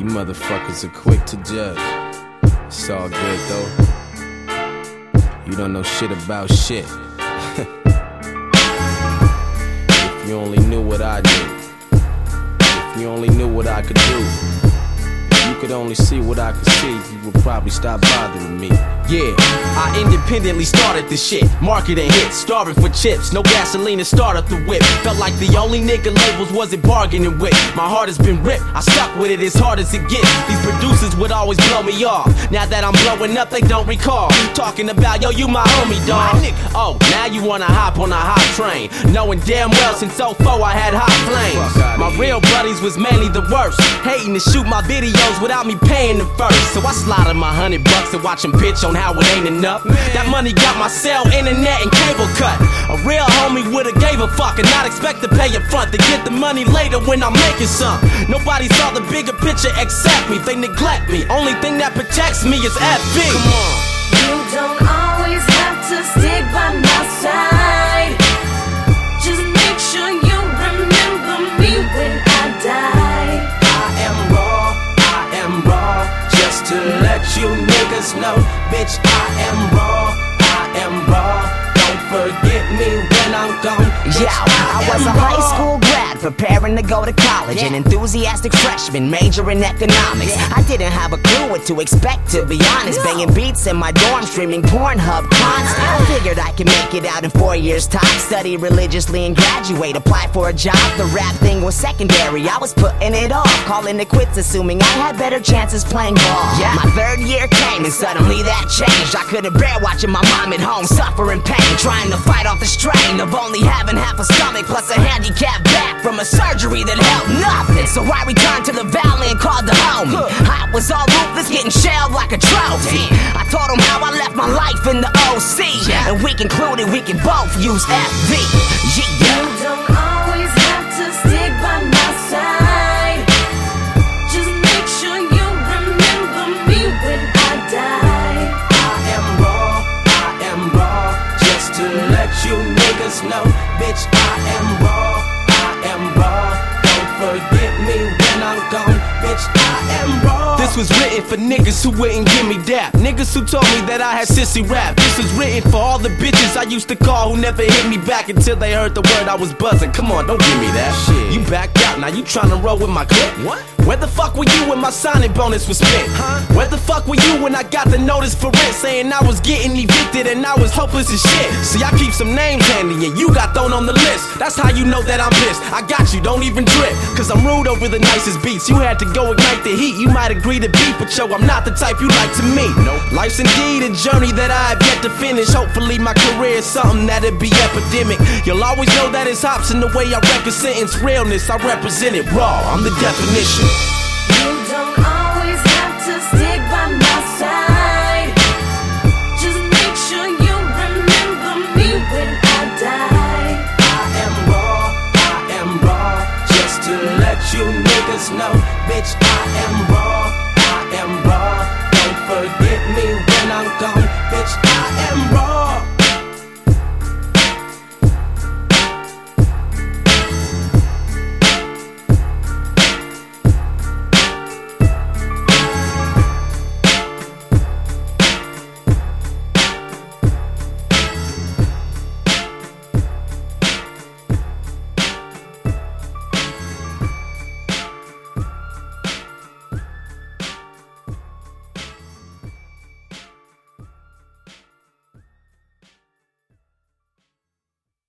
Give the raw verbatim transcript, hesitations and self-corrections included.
You motherfuckers are quick to judge. It's all good though. You don't know shit about shit. If you only knew what I knew. If you only knew what I could do. If you could only see what I could see, you would probably stop bothering me. Yeah, I independently started this shit. Marketing hits, starving for chips. No gasoline to start up the whip. Felt like the only nigga labels wasn't bargaining with. My heart has been ripped, I stuck with it as hard as it gets. These producers would always blow me off. Now that I'm blowing up, they don't recall. Talking about, yo, you my homie, dawg. Oh, now you wanna hop on a hot train. Knowing damn well since oh four I had hot flames. My real buddies was mainly the worst. Hating to shoot my videos without me paying them first. So I slotted my hundred bucks and watch them bitch on how it ain't enough. That money got my cell, internet, and cable cut. A real homie would've gave a fuck and not expect to pay up front to get the money later when I'm making some. Nobody saw the bigger picture except me. They neglect me. Only thing that protects me is F B. Come on. You don't always have to stick by my side. Just make sure you remember me when I die. I am raw, I am raw. Just to let you niggas know, bitch, I am raw, I am raw. Don't forget me when I'm gone. Yo, I was a high school grad preparing to go to college. An enthusiastic freshman majoring in economics. I didn't have a clue what to expect, to be honest. Banging beats in my dorm, streaming Pornhub constant. I figured I could make it out in four years time. Study religiously and graduate, apply for a job. The rap thing was secondary, I was putting it off, calling it quits, assuming I had better chances playing ball. Yeah. My third year came and suddenly that changed. I couldn't bear watching my mom at home suffering pain, trying to fight off the strain of only having half a stomach plus a handicapped back from a surgery that helped nothing. So I returned to the valley and called the homie. I was all ruthless, getting shelled like a trophy. I told him how I left my life in the O C, and we concluded we can both use F V. You don't always have to stick by my side. Just make sure you remember me when I die. I am raw, I am raw. Just to let you niggas know, bitch, I am raw, I am raw. Don't forget me when I'm gone, bitch, I am raw. This was written for niggas who wouldn't give me dap. Niggas who told me that I had sissy rap. This was written for all the bitches I used to call who never hit me back until they heard the word I was buzzing. Come on, don't give me that shit. You backed out, now you tryna roll with my clip. What? Where the fuck were you when my signing bonus was spent? Huh? Where the fuck were you when I got the notice for rent saying I was getting evicted and I was hopeless as shit? See, I keep some names handy and you got thrown on the list. That's how you know that I'm pissed. I got you, don't even trip, cause I'm rude over the nicest beats. You had to go ignite the heat. You might agree to beat, but yo, I'm not the type you like to meet. Nope. Life's indeed a journey that I have yet to finish. Hopefully my career is something that'll be epidemic. You'll always know that it's hops in the way I represent sentence realness. I represent it raw, I'm the definition. You don't always have to stick by my side. Just make sure you remember me when I die. I am raw, I am raw. Just to let you niggas know, bitch, I am raw, I am raw. Don't forget me when I'm gone, bitch, I am raw.